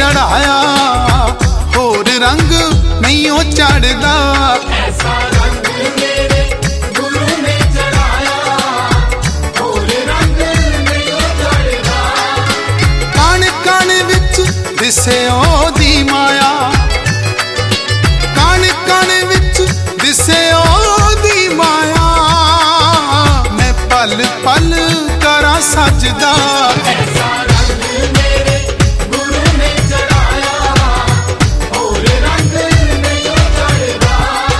चढ़ाया होर रंग नहीं ओ चढ़दा। ऐसा रंग मेरे गुरु ने चढ़ाया होर रंग नहीं ओ चढ़दा। कण कण विच दिसे ओदी माया, कण कण विच दिसे ओदी माया, मैं पल पल करा सजदा। ऐसा रंग मेरे गुरु ने चढ़ाया होर रंग नहीं ओ चढ़दा।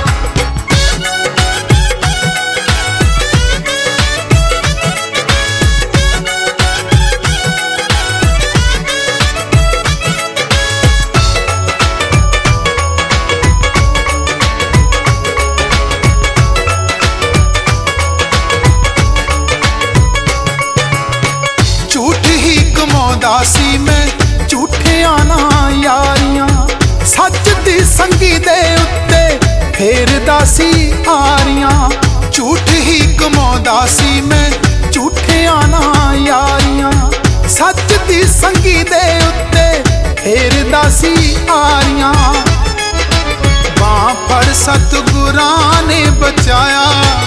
झूठ ही कमाउंदा सी मैं झूठियां ना यारियां, सच दी संगी दे उत्ते फेरदा सी आरियां। झूठ ही कमाउंदा सी मैं झूठियां ना यारियां, सच दी संगी दे उत्ते फेरदा सी आरियां। बां फड़ सतगुरां ने बचाया,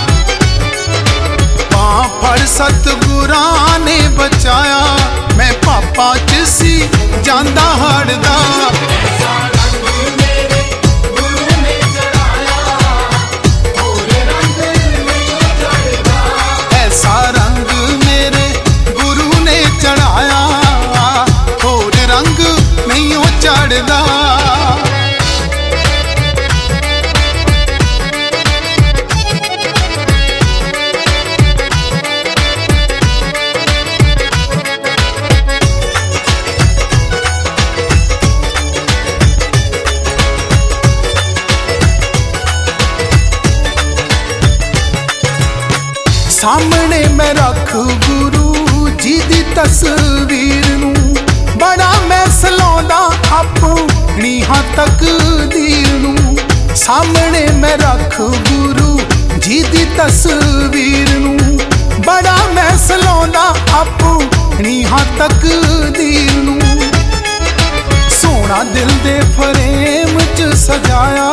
बां फड़ सतगुरां ने बचाया, मैं पापा च सी जांदा हड़दा। ऐसा रंग मेरे गुरु ने चढ़ाया होर रंग नहीं ओ चढ़दा। ऐसा रंग मेरे गुरु ने चढ़ाया होर रंग नहीं ओ चढ़दा। सामने मैं रख गुरु जी दी तस्वीर नू, बड़ा मैं सलाउंदा अपनी हां तकदीर नू। सामने मैं रख गुरु जी दी तस्वीर नू, बड़ा मैं सलाउंदा अपनी हां तकदीर नू। सोना दिल दे फरेम च सजाया,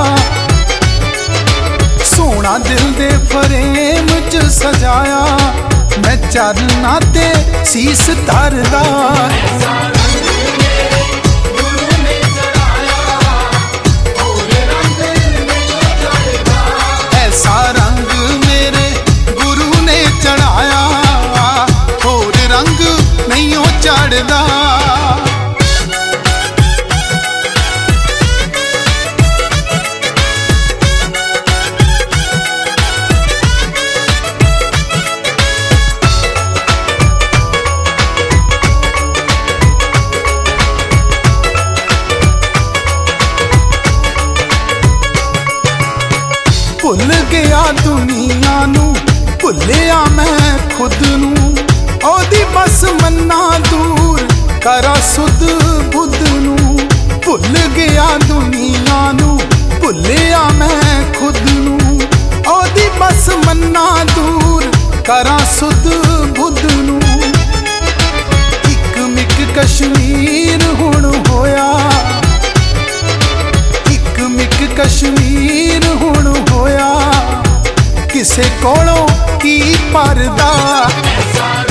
सोना दिल दे फरेम च सजाया, मैं चरना ते सीस धरदा। ऐसा रंग मेरे गुरु ने चढ़ाया होर रंग नहीं ओ चढ़दा। ऐसा रंग मेरे गुरु ने चढ़ाया होर रंग नहीं ओ चढ़दा। भुल गया दुनिया नू, भुलिया मैं खुद नू, ओदी बस मन्ना दूर करा सुध बुध नू। भुल गया दुनिया नू, भुलिया मैं खुद नू, ओदी बस मन्ना दूर करा सुध बुध नू। इक मिक कश्मीर हुण होया, इक मिक कश्मीर हुण होया, किसे कोलों की परदा। ऐसा